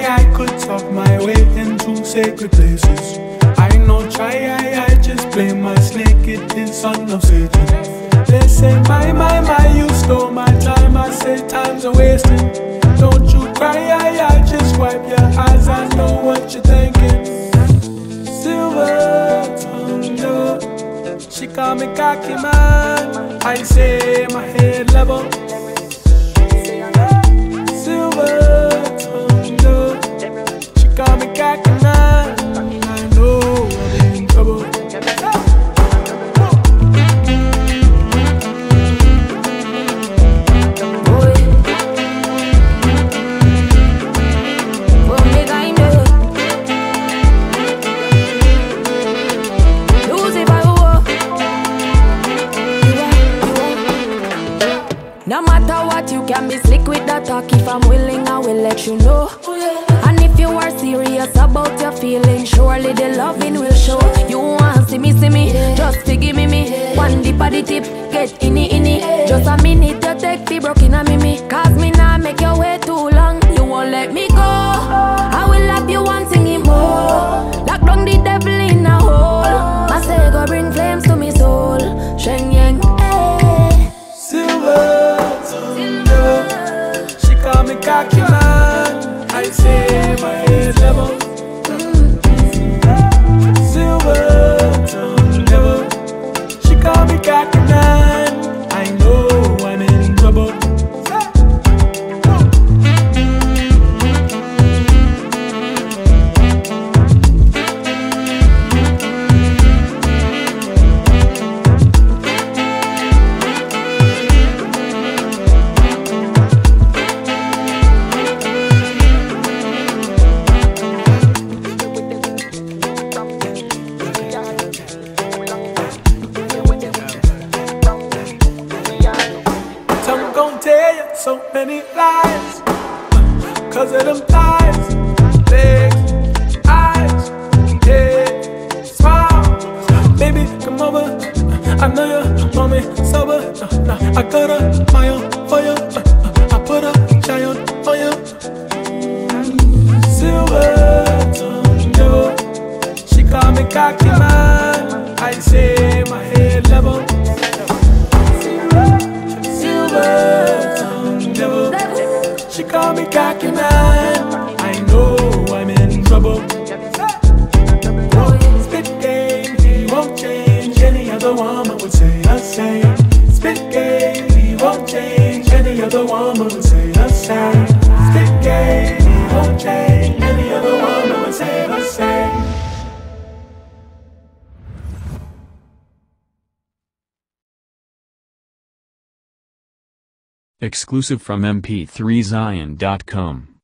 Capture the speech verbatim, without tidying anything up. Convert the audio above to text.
I, I could talk my way into sacred places. I know try, I, I just play my snake, it is son of Satan. They say my, my, my, you stole my time. I say time's a wasting. Don't you cry, I, I just wipe your eyes. I know what you're thinking. Silver tongue, no. She call me cocky man. I say my head level. Silver tongue, no. She call me cocky man. I know I'm in trouble. No matter what, you can be slick with the talk. If I'm willing, I will let you know. And if you are serious about your feelings, surely the loving will show. You want see me, see me, just forgive me, me. One dip of the tip, get inni, inni. Just a minute to take the broken on me, me. Cause me nah make you wait too long. You won't let me go. I will love you one singing more. Lock down the devil in a hole. My say go bring flames to me soul. Shen yang, eh. Silver. Call me cocky man. I say my head level. Mm-hmm. Silver tongue devil. She call me cocky man. I know I'm in trouble. Tell you so many lies, cause of them thighs, legs, eyes, head, smile. Baby, come over, I know you want me sober. uh, nah, I got a mile for you, uh, I put a giant for you. Silver tongue devil. She call me cocky man. I say my head level. She call me cocky man. I know I'm in trouble. Spit game, he won't change. Any other woman would say the same. Spit game, he won't change. Any other woman would say the same. Spit game, he won't change. Any other woman would say the same. Exclusive from M P three Zion dot com.